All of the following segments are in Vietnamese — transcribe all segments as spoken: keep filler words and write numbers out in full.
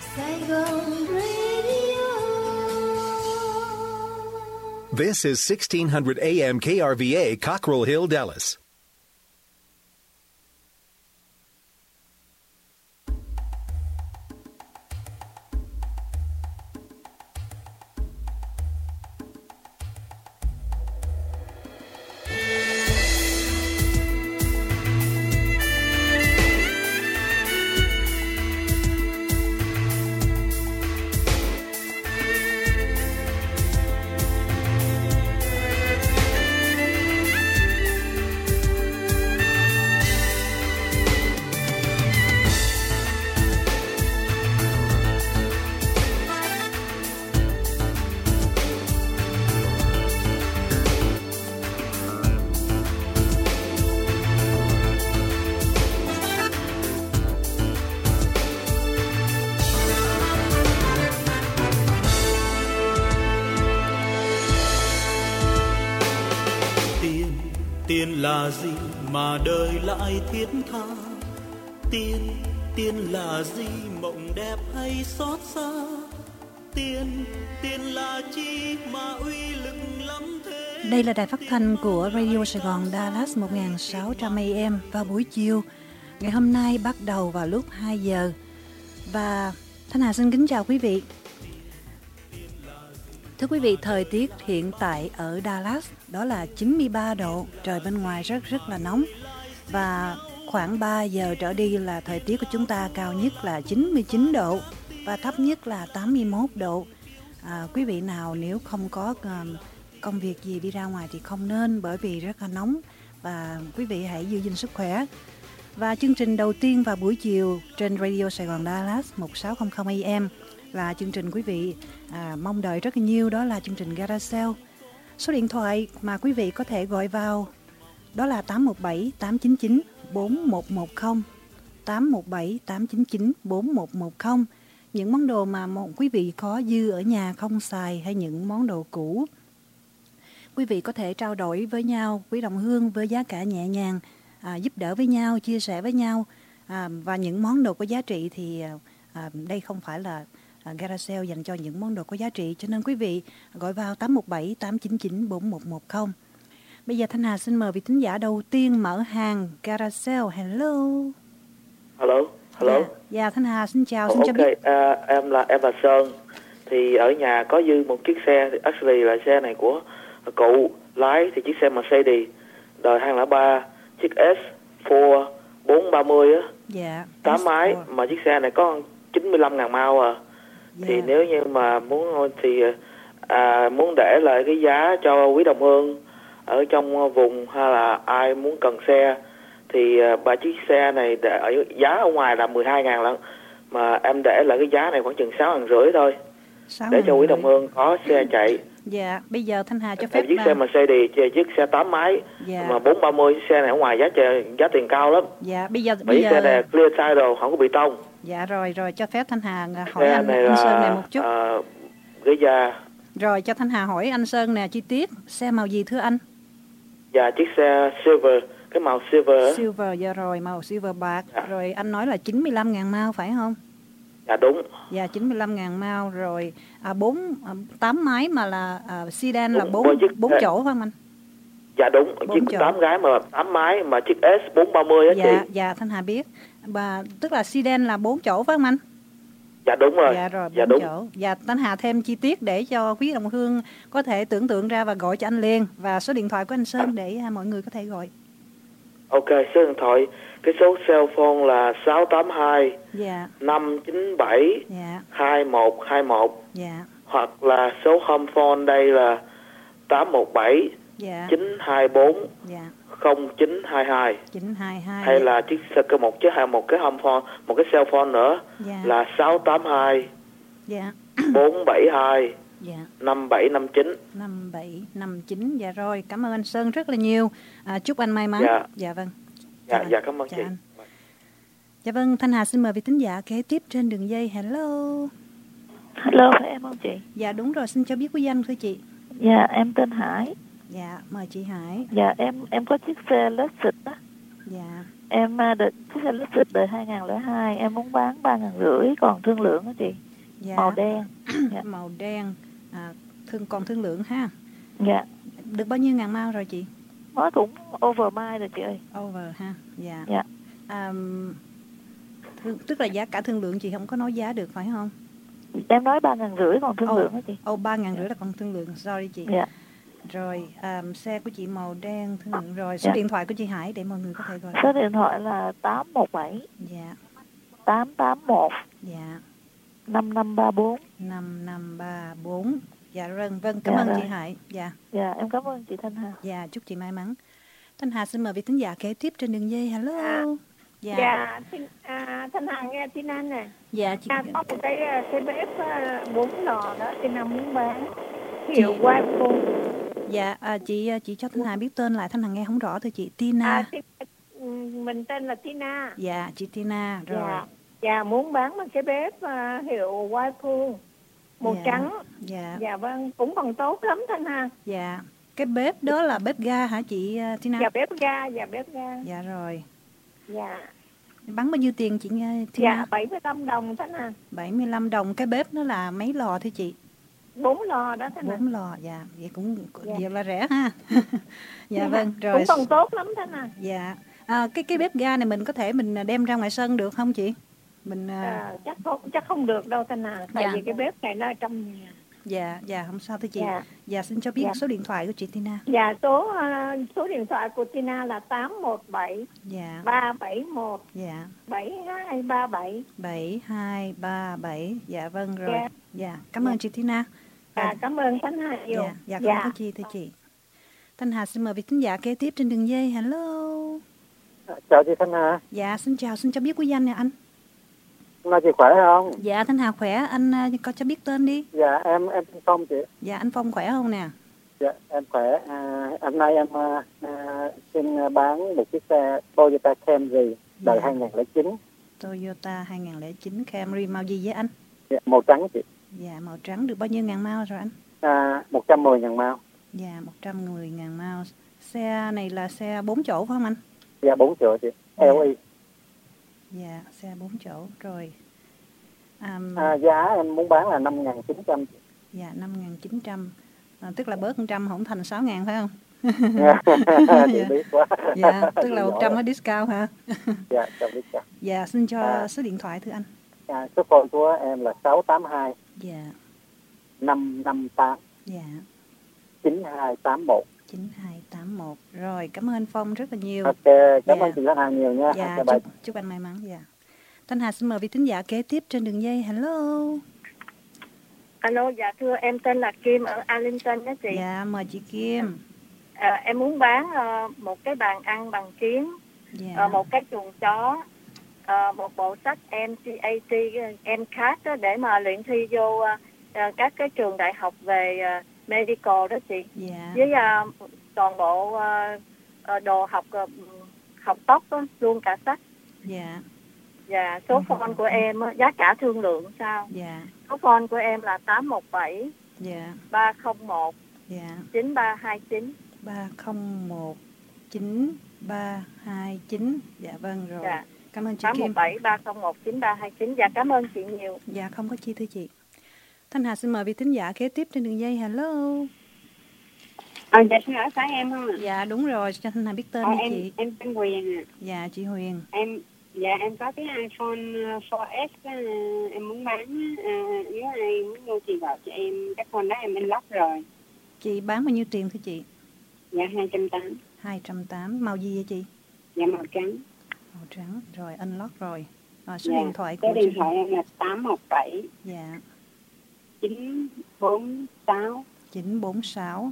Saigon Radio. This is sixteen hundred A M K R V A, Cockrell Hill, Dallas. Tiền là gì mà đời lại thiết tha? Tiền, tiền là gì mộng đẹp hay xót xa? Tiền, tiền là chi mà uy lực lắm thế? Đây là đài phát thanh của Radio Sài Gòn Dallas một nghìn sáu trăm A M vào buổi chiều. Ngày hôm nay bắt đầu vào lúc hai giờ. Và Thanh Hà xin kính chào quý vị. Thưa quý vị, thời tiết hiện tại ở Dallas đó là chín mươi ba độ, trời bên ngoài rất rất là nóng. Và khoảng ba giờ trở đi là thời tiết của chúng ta cao nhất là chín mươi chín độ và thấp nhất là tám mươi mốt độ. À, quý vị nào nếu không có uh, công việc gì đi ra ngoài thì không nên, bởi vì rất là nóng, và quý vị hãy giữ gìn sức khỏe. Và chương trình đầu tiên vào buổi chiều trên Radio Sài Gòn Dallas một nghìn sáu trăm A M là chương trình quý vị à, mong đợi rất là nhiều, đó là chương trình Garage Sale. Số điện thoại mà quý vị có thể gọi vào đó là tám một bảy tám chín chín bốn một một không, tám một bảy tám chín chín bốn một một không. Những món đồ mà một quý vị có dư ở nhà không xài, hay những món đồ cũ, quý vị có thể trao đổi với nhau, quý đồng hương, với giá cả nhẹ nhàng, à, giúp đỡ với nhau, chia sẻ với nhau. À, và những món đồ có giá trị thì à, đây không phải là à, Garage Sale dành cho những món đồ có giá trị, cho nên quý vị gọi vào tám một bảy tám chín chín bốn một một không. Bây giờ Thanh Hà xin mời vị thính giả đầu tiên mở hàng Garage Sale. Hello. Hello. Hello. Dạ, dạ Thanh Hà xin chào, oh, xin okay. cho biết. À, em là em là Sơn. Thì ở nhà có dư một chiếc xe, actually là xe này của cụ lái, thì chiếc xe Mercedes đời hai không không ba, chiếc S Ford bốn ba mươi á. Dạ. tám máy, mà chiếc xe này có chín mươi lăm ngàn mile à. Dạ. Thì nếu như mà muốn thì à, muốn để lại cái giá cho quý đồng hương ở trong vùng, hay là ai muốn cần xe, thì ba chiếc xe này để ở giá ở ngoài là mười hai ngàn lận, mà em để lại cái giá này khoảng chừng sáu ngàn rưỡi thôi, để cho quý đồng hương có xe chạy. Dạ, bây giờ Thanh Hà cho phép chiếc mà... xe Mercedes, chiếc xe tám máy, dạ. Mà bốn ba mươi, chiếc xe này ở ngoài giá giá tiền cao lắm. Dạ, bây giờ bây giờ xe này clear title, không có bị tông. Dạ rồi, rồi cho phép Thanh Hà hỏi xe anh, này anh là, Sơn này một chút. Uh, ghế da. Rồi cho Thanh Hà hỏi anh Sơn nè chi tiết, xe màu gì thưa anh? Dạ, chiếc xe silver, cái màu silver. Silver, dạ rồi, màu silver bạc. Dạ. Rồi anh nói là chín mươi lăm ngàn mile phải không? Dạ đúng. Dạ chín mươi lăm ngàn mile rồi. À bốn à, tám máy mà là à, sedan đúng, là bốn bốn chỗ phải không anh? Dạ đúng, chiếc tám gái mà tám máy, mà chiếc S bốn ba mươi á dạ, chị. Dạ dạ Thanh Hà biết. Và tức là sedan là bốn chỗ phải không anh? Dạ đúng rồi. Dạ rồi, dạ, đúng chỗ. Dạ Thanh Hà thêm chi tiết để cho quý đồng hương có thể tưởng tượng ra và gọi cho anh liền, và số điện thoại của anh Sơn để mọi người có thể gọi. Ok, số điện thoại, cái số cell phone là sáu tám hai dạ. năm chín bảy dạ. hai một hai một. Dạ. Hoặc là số home phone đây là tám một bảy dạ. chín hai bốn dạ. không chín hai hai. chín hai hai. Hay là chiếc cái một chiếc hay một cái home phone, một cái cell phone nữa dạ. là sáu tám hai dạ. bốn bảy hai dạ. năm bảy năm chín. năm bảy năm chín. Dạ rồi, cảm ơn anh Sơn rất là nhiều. À, chúc anh may mắn. Dạ, dạ vâng. Dạ, dạ cảm ơn dạ chị. Anh. Dạ vâng, Thanh Hà xin mời vị thính giả kế tiếp trên đường dây. Hello. Hello, phải em không chị? Dạ đúng rồi, xin cho biết quý danh thưa chị. Dạ, em tên Hải. Dạ, mời chị Hải. Dạ, em em có chiếc xe Lexus đó. Dạ. Em à, định chiếc xe Lexus đời hai không không hai, em muốn bán ba ngàn rưỡi, còn thương lượng đó chị. Dạ. Màu đen. Dạ. Màu đen, à, thương còn thương lượng ha. Dạ. Được bao nhiêu ngàn mile rồi chị? Nó cũng over mile rồi chị ơi. Over ha. Dạ. Dạ. À, thương, tức là giá cả thương lượng chị không có nói giá được phải không? Em nói ba ngàn rưỡi còn thương Ồ, lượng đó chị. Ồ, ba ngàn rưỡi là còn thương lượng, sorry chị. Dạ. Rồi, à, xe của chị màu đen thương lượng rồi. Số Dạ. điện thoại của chị Hải để mọi người có thể gọi. Số điện thoại là tám một bảy Dạ. tám tám một Dạ. năm năm ba bốn. năm năm ba bốn. Dạ vâng, vâng, cảm Dạ ơn rồi. chị Hải. Dạ. Dạ, em cảm ơn chị Thanh Hà. Dạ, chúc chị may mắn. Thanh Hà xin mời vị thính giả kế tiếp trên đường dây. Hello. À, Dạ. dạ, Thanh- à, Thanh Hà nghe tin anh nè. Dạ chị. À, có một cái à, cái bếp à, bốn lò đó Tin Anh muốn bán. Hiệu Whirlpool. Dạ, à, chị chị cho Thanh Hà biết tên lại, Thanh Hà nghe không rõ thôi chị. Tina. À, thì, ừ, mình tên là Tina. Dạ, chị Tina rồi. Dạ, dạ muốn bán một cái bếp à, hiệu Whirlpool màu Dạ. trắng. Dạ. Dạ vâng, cũng còn tốt lắm Thanh Hà. Dạ. Cái bếp đó là bếp ga hả chị uh, Tina? Dạ bếp ga, dạ bếp ga. Dạ rồi. Dạ. Bán bao nhiêu tiền chị nghe Tina? Dạ bảy mươi lăm đồng Thanh Hà. bảy mươi lăm đồng. Cái bếp nó là mấy lò thưa chị? Bốn lò đó Thanh Hà. Bốn lò, dạ. Vậy cũng Dạ. vậy là rẻ ha. Dạ vâng, rồi. Cũng còn tốt lắm Thanh Hà. Dạ. À, cái cái bếp ga này mình có thể mình đem ra ngoài sân được không chị? Mình à, À, chắc không chắc không được đâu Thanh Hà, tại Dạ. vì cái bếp này nó ở trong nhà. dạ, dạ không sao thưa chị. Dạ. Dạ xin cho biết Dạ. số điện thoại của chị Tina. Dạ số à, số điện thoại của Tina là tám một bảy Dạ. ba bảy một Dạ. bảy hai ba bảy. bảy hai ba bảy. Dạ vâng rồi. Dạ. Dạ, cảm ơn chị Tina. À, cảm ơn Thanh Hà nhiều. Dạ, dạ không có chi thưa chị. Thanh Hà xin mời vị thính giả kế tiếp trên đường dây. Hello. Chào chị Thanh Hà. Dạ, xin chào, xin cho biết quý danh nè anh. Hôm nay chị khỏe không? Dạ, Thanh Hà khỏe, anh à, có cho biết tên đi. Dạ em em Phong chị. Dạ, anh Phong khỏe không nè? Dạ em khỏe. À, hôm nay em à, à, xin bán một chiếc xe Toyota Camry đời Dạ. hai không không chín. Toyota hai không không chín Camry màu gì vậy anh? Dạ, màu trắng chị. Dạ, màu trắng được bao nhiêu ngàn mile rồi anh? À, một trăm mười ngàn mile. Dạ, một trăm mười ngàn mile. Xe này là xe bốn chỗ phải không anh? Dạ bốn chỗ chị. Dạ. lờ i. Dạ, xe bốn chỗ rồi. À, À, giá em muốn bán là năm nghìn chín trăm. dạ, năm nghìn chín trăm. À, tức là bớt một trăm không thành sáu ngàn phải không? Chị biết quá. Dạ, tức là Chị một trăm giỏi. nó discount hả? Dạ, chào biết chào. Dạ, xin cho À. số điện thoại thưa anh. À, số phone của em là sáu tám hai Dạ, năm năm tám dạ, chín hai tám một. chín hai tám một. Rồi, cảm ơn anh Phong rất là nhiều. Ok, cảm Dạ. ơn chị Thanh Hà nhiều nha. Dạ, Chào bye. chúc, chúc anh may mắn. Dạ. Thanh Hà xin mời vị thính giả kế tiếp trên đường dây. Hello. Alo, dạ thưa em tên là Kim ở Arlington đó chị. Dạ, mời chị Kim. À, em muốn bán ờ, một cái bàn ăn bằng kiến, Dạ. ờ, một cái chuồng chó, ờ, một bộ sách em xê a tê, em cát đó để mà luyện thi vô ờ, ờ, các cái trường đại học về ờ, medical đó chị. Dạ. Với ờ, toàn bộ ờ, ờ, đồ học ờ, học tóc đó, luôn cả sách. Dạ. Và số phone của em á, giá cả thương lượng sao? Dạ. Số phone của em là tám một bảy Dạ. ba không một Dạ. chín ba hai chín. ba không một chín ba hai chín. Dạ vâng rồi. Dạ. Cảm ơn chị tám một Kim. bảy ba không một chín ba hai chín. Dạ cảm ơn chị nhiều. Dạ không có chi thưa chị. Thanh Hà xin mời vị thính giả kế tiếp trên đường dây. Hello. À, dạ xin hỏi phải em không ạ? Dạ đúng rồi, cho Thanh Hà biết tên À, đi em chị. em tên Huyền ạ. Dạ chị Huyền. Em dạ em có cái iPhone four S á, em muốn bán á. À, nếu ai muốn mua thì gọi cho em, cái phone đó em unlock rồi. Chị bán bao nhiêu tiền thưa chị? Dạ hai trăm tám mươi. hai trăm tám mươi. Màu gì vậy chị? Dạ màu trắng. Màu trắng. Rồi unlock rồi. Rồi số Dạ. điện thoại Số của điện chị. thoại em là tám một bảy Dạ. chín bốn sáu chín bốn sáu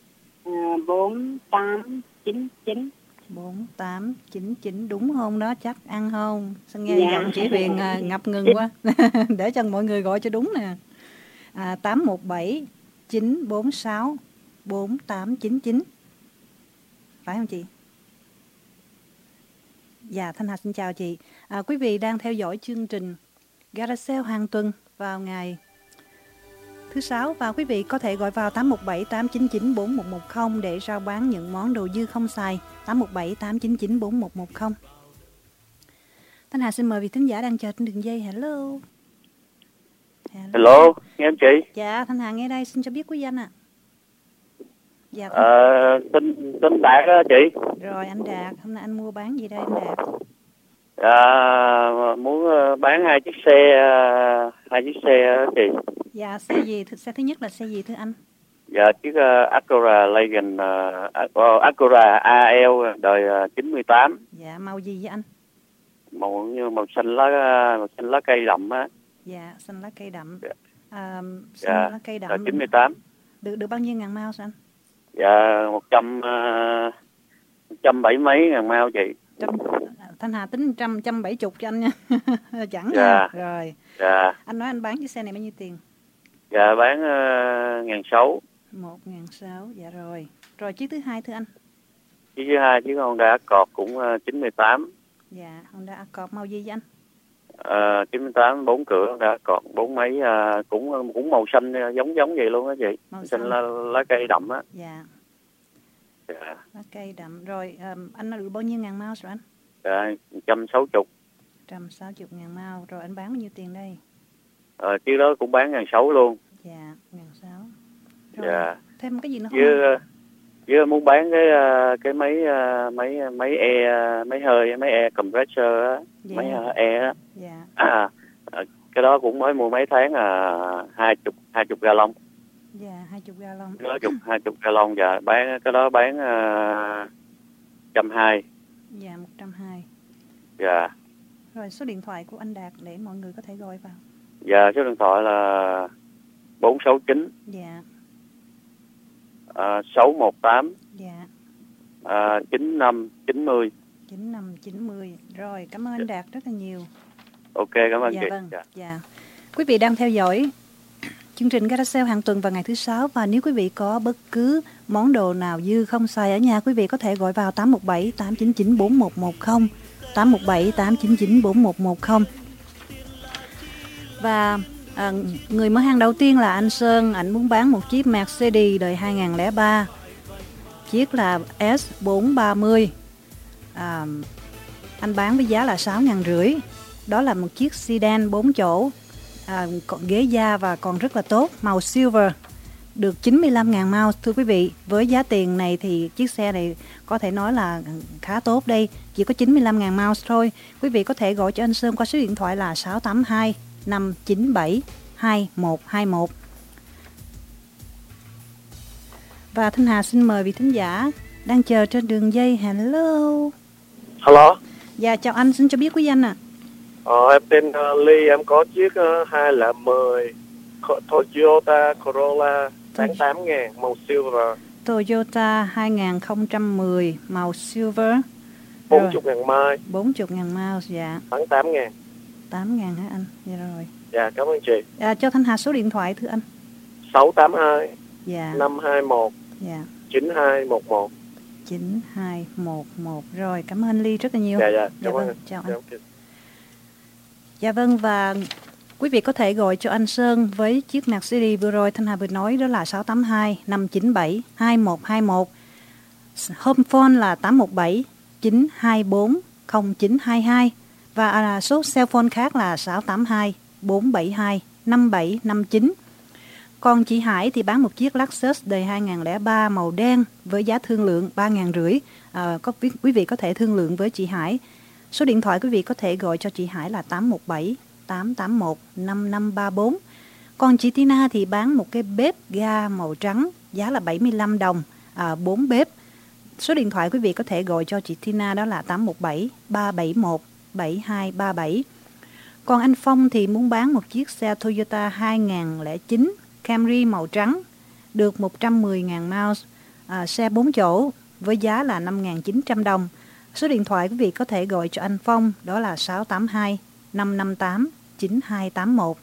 bốn tám chín chín. bốn tám chín chín đúng không đó, chắc ăn không? Sao nghe Dạ. giọng chị Huyền à, ngập ngừng quá. Để cho mọi người gọi cho đúng nè. À, tám một bảy chín bốn sáu bốn tám chín chín. Phải không chị? Dạ, Thanh Hà xin chào chị. À, quý vị đang theo dõi chương trình Gara Sale hàng tuần vào ngày thứ sáu, và quý vị có thể gọi vào tám một bảy tám chín chín bốn một một không để rao bán những món đồ dư không xài. tám một bảy tám chín chín bốn một một không. Thanh Hà xin mời vị thính giả đang chờ trên đường dây. Hello. Hello, Hello nghe em chị. Dạ, Thanh Hà nghe đây, xin cho biết quý danh ạ. À. Dạ. Ờ, tên tên Đạt đó chị. Rồi anh Đạt, hôm nay anh mua bán gì đây anh Đạt? À, muốn bán hai chiếc xe, hai chiếc xe đó chị. Dạ, xe gì? Xe thứ nhất là xe gì thưa anh? Dạ, chiếc uh, Acura Legend, uh, Acura a lờ đời uh, chín mươi tám. Dạ, màu gì vậy anh? Màu như màu xanh lá, màu xanh lá cây đậm á. Dạ, xanh lá cây đậm. Dạ. À, xanh dạ. lá cây đậm. Đời chín mươi tám. Được được bao nhiêu ngàn mile anh? Dạ, một trăm, uh, một trăm bảy mấy ngàn mile chị. Trăm, Thanh Hà tính trăm trăm bảy chục cho anh nha. Chẳng dạ. nha. Rồi. Dạ. Anh nói anh bán chiếc xe này bao nhiêu tiền? Dạ, bán uh, ngàn sáu. Một ngàn sáu, dạ rồi. Rồi chiếc thứ hai thưa anh? Chiếc thứ hai, chiếc Honda Accord cũng uh, chín mươi tám. Dạ, Honda Accord màu gì vậy anh? Ờ, uh, chín mươi tám, bốn cửa Honda Accord, bốn mấy, uh, cũng cũng màu xanh giống giống vậy luôn á chị. Màu xanh lá, lá cây đậm á. Dạ. Dạ. Lá cây đậm. Rồi, um, anh được bao nhiêu ngàn mile rồi anh? Dạ, một trăm sáu mươi. một trăm sáu mươi ngàn mile. Rồi anh bán bao nhiêu tiền đây? Ờ, chiếc đó cũng bán ngàn sáu luôn. Dạ, ngàn sáu. Dạ. Thêm cái gì nữa không? Với, với muốn bán cái cái máy máy máy e máy hơi máy e compressor á, dạ. Máy e á. Dạ. À, cái đó cũng mới mua mấy tháng à, hai chục hai chục gallon. Dạ, hai chục gallon. Cái đó chục hai chục gallon dạ, bán cái đó bán uh, trăm hai. Dạ, một trăm hai. Dạ. Rồi số điện thoại của anh Đạt để mọi người có thể gọi vào. Dạ, số điện thoại là bốn sáu chín. Dạ. À, sáu một tám. Dạ. À, chín năm chín mươi. chín năm chín mươi. Rồi, cảm ơn anh Đạt rất là nhiều. Ok, cảm ơn dạ, chị. Vâng. Dạ. Dạ. Quý vị đang theo dõi chương trình Garage Sale hàng tuần vào ngày thứ sáu, và nếu quý vị có bất cứ món đồ nào dư không xài ở nhà, quý vị có thể gọi vào tám một bảy tám chín chín bốn một một không, tám một bảy tám chín chín bốn một một không. Và à, người mở hàng đầu tiên là anh Sơn, anh muốn bán một chiếc Mercedes đời hai không không ba, chiếc là S bốn ba mươi. À, anh bán với giá là sáu ngàn rưỡi. Đó là một chiếc sedan bốn chỗ, à, còn ghế da và còn rất là tốt, màu silver, được chín mươi lăm ngàn mile. Thưa quý vị, với giá tiền này thì chiếc xe này có thể nói là khá tốt đây, chỉ có chín mươi lăm ngàn mile thôi. Quý vị có thể gọi cho anh Sơn qua số điện thoại là sáu tám hai năm chín bảy hai một hai một. Và Thanh Hà xin mời vị thính giả đang chờ trên đường dây. Hello. Hello. Dạ, chào anh, xin cho biết quý danh ạ. À. Ờ, em tên uh, Ly, em có chiếc uh, hai không một không Toyota Corolla bán tám ngàn, màu silver. Toyota hai không một không màu silver. bốn mươi ngàn mile. bốn mươi ngàn mile, dạ. Bán tám ngàn. tám ngàn hả anh? Dạ rồi. Dạ, cảm ơn chị. À, cho Thanh Hà số điện thoại thưa anh. sáu tám hai dạ. năm hai một dạ. chín hai một một. chín hai một một. Rồi, cảm ơn Ly rất là nhiều. Dạ, dạ, dạ vâng. Vâng. Chào anh. Dạ, dạ vâng, và quý vị có thể gọi cho anh Sơn với chiếc Mercedes vừa rồi Thanh Hà vừa nói, đó là sáu tám hai năm chín bảy hai một hai một. Home phone là tám một bảy chín hai bốn không chín hai hai. Và à, số cell phone khác là sáu tám hai bốn bảy hai năm bảy năm chín. Còn chị Hải thì bán một chiếc Lexus đời hai không không ba màu đen với giá thương lượng ba ngàn rưỡi. À, có quý vị có thể thương lượng với chị Hải. Số điện thoại quý vị có thể gọi cho chị Hải là tám một bảy tám tám một năm năm ba bốn. Còn chị Tina thì bán một cái bếp ga màu trắng, giá là bảy mươi lăm đồng, à, bốn bếp. Số điện thoại quý vị có thể gọi cho chị Tina đó là tám một bảy ba bảy một bảy hai ba bảy. Còn anh Phong thì muốn bán một chiếc xe Toyota hai không không chín Camry màu trắng, được một trăm mười ngàn miles, à, xe bốn chỗ với giá là năm nghìn chín trăm đồng. Số điện thoại quý vị có thể gọi cho anh Phong đó là sáu tám hai năm năm tám chín hai tám một.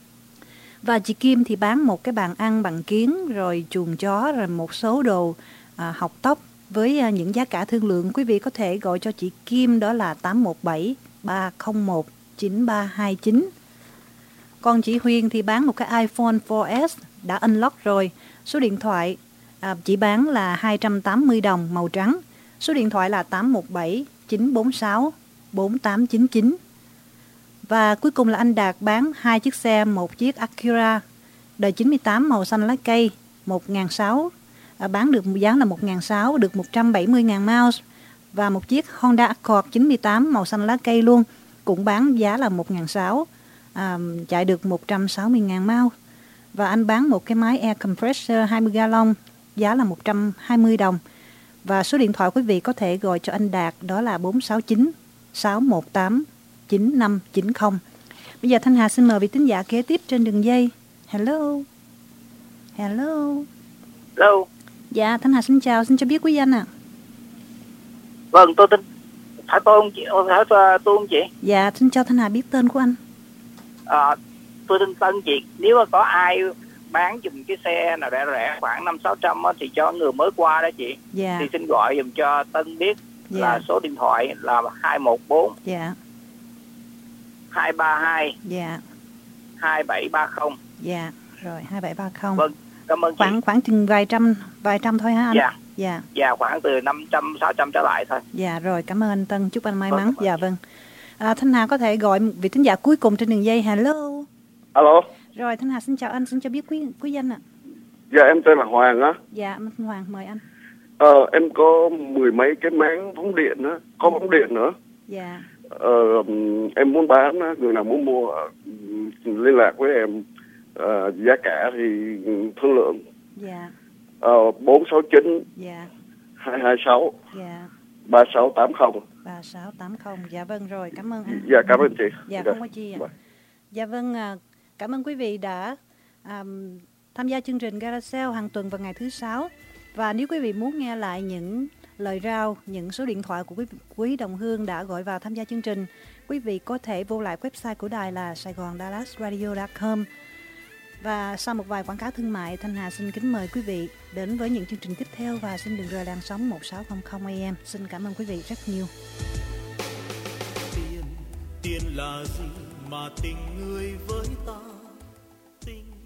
Và chị Kim thì bán một cái bàn ăn bằng kiến, rồi chuồng chó, rồi một số đồ à, học tóc với à, những giá cả thương lượng. Quý vị có thể gọi cho chị Kim đó là tám một bảy ba không một chín ba hai chín. Còn chị Huyền thì bán một cái iPhone four S đã unlock rồi. Số điện thoại à, chỉ bán là hai trăm tám mươi đồng, màu trắng. Số điện thoại là tám một bảy chín bốn sáu bốn tám chín chín. Và cuối cùng là anh Đạt bán hai chiếc xe, một chiếc Acura đời chín mươi tám màu xanh lá cây một nghìn sáu trăm, à, bán được giá là một nghìn sáu trăm, được một trăm bảy mươi nghìn miles. Và một chiếc Honda Accord chín mươi tám màu xanh lá cây luôn, cũng bán giá là một nghìn sáu trăm, à, chạy được một trăm sáu mươi nghìn miles. Và anh bán một cái máy air compressor hai mươi gallon, giá là một trăm hai mươi đồng. Và số điện thoại quý vị có thể gọi cho anh Đạt đó là bốn sáu chín sáu một tám chín năm chín không. Bây giờ Thanh Hà xin mời vị tín giả kế tiếp trên đường dây. Hello. Hello. Hello. Dạ, Thanh Hà xin chào, xin cho biết quý danh ạ. À. Vâng, tôi tên phải tôi không chị, phải tôi không chị? Dạ, xin cho Thanh Hà biết tên của anh. À, tôi tên Tân chị. Nếu mà có ai bán giùm cái xe nào rẻ rẻ khoảng năm sáu trăm thì cho người mới qua đó chị. Dạ. Thì xin gọi giùm cho Tân biết. Dạ. Là số điện thoại là hai một bốn. Dạ. hai ba hai. Dạ. hai bảy ba không. Dạ, rồi hai bảy ba không. Vâng, cảm ơn khoảng, chị. Khoảng chừng vài trăm, vài trăm thôi hả anh? Dạ. Dạ. Dạ, khoảng từ năm trăm, sáu trăm trở lại thôi. Dạ, rồi cảm ơn anh Tân, chúc anh may Vâng, mắn. Dạ vâng. À, Thanh Hà có thể gọi vị thính giả cuối cùng trên đường dây. Hello. Alo. Rồi Thanh Hà xin chào anh, xin cho biết quý quý danh ạ. À. Dạ em tên là Hoàng á. Dạ anh Hoàng, mời anh. Ờ em có mười mấy cái máng bóng điện á, có bóng điện nữa. Dạ. Ờ em muốn bán á, người nào muốn mua liên lạc với em. Ờ, giá cả thì thương lượng. Dạ. Ờ bốn sáu chín. Dạ. hai hai sáu. Dạ. ba sáu tám không. ba sáu tám không. Dạ vâng, rồi cảm ơn anh. Dạ cảm ơn chị. Dạ không có chi ạ. À. Dạ vâng, cảm ơn quý vị đã um, tham gia chương trình Garage Sale hàng tuần vào ngày thứ sáu. Và nếu quý vị muốn nghe lại những lời rao, những số điện thoại của quý, quý đồng hương đã gọi vào tham gia chương trình, quý vị có thể vô lại website của đài là saigon dallas radio chấm com. Và sau một vài quảng cáo thương mại, Thanh Hà xin kính mời quý vị đến với những chương trình tiếp theo và xin đừng rời làn sóng một sáu không không A M. Xin cảm ơn quý vị rất nhiều. Tiền, tiền là gì mà tình người với ta? Tình